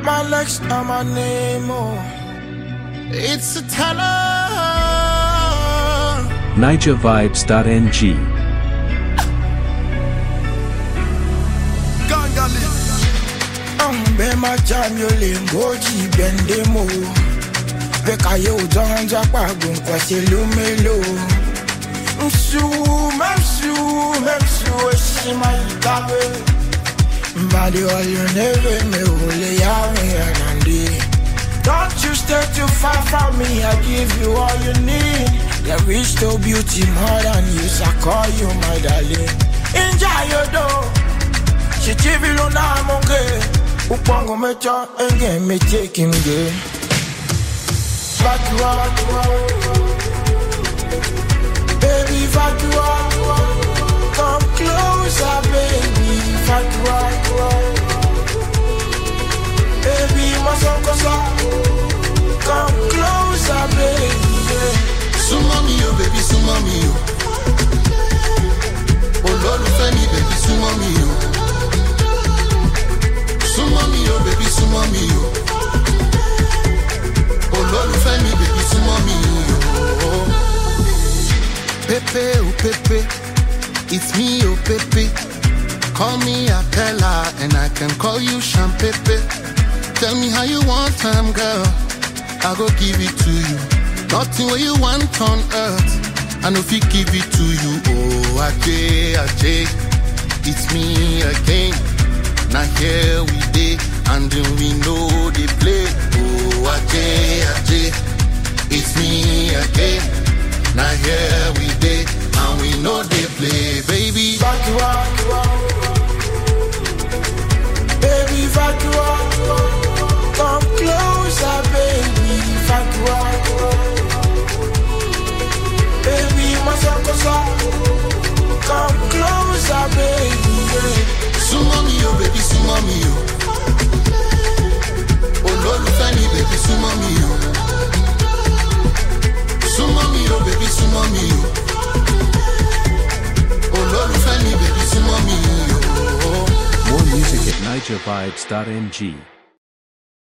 My legs are my name, oh. It's a talent. NigerVibes.ng. Be my jam yo lingoji bendemo. Beka yo danja pagun kwasi lumelo. Msu eshima itabe. Mbadi all you never me hole yawe anandi. Don't you stay too far from me, I give you all you need. There is no beauty more than you, so I call you my darling. Enjoy your door. She chivilo na monge. Upango mecha enge me take him gay. Back you up, baby, back you up. Come closer, baby, back you up. Baby, my son kosa. Come closer, baby. Sumami yo, baby, sumami yo. Oh Lord, me, baby, sumami yo. Sumami yo, baby, sumami yo. Oh Lord, me, baby, sumami yo. Pepe, oh Pepe, it's me, oh Pepe. Call me Akela, and I can call you Champepe. Tell me how you want time, girl. I go give it to you. Nothing where you want on earth. I know if you give it to you. Oh, Ajay, it's me again. Now here we dey, and then we know they play. Oh, Ajay, it's me again. Now here we dey, and we know they play, baby. Back you up, baby, back you up. Come closer, baby, back you up. Baby, my son kosa. Come closer, baby. Sumami yo, baby, sumami yo. Oh Lord, me, baby, sumami yo. Sumami yo, baby, sumami yo. Oh Lord, me, baby, sumami yo. More music at NigerVibes.ng.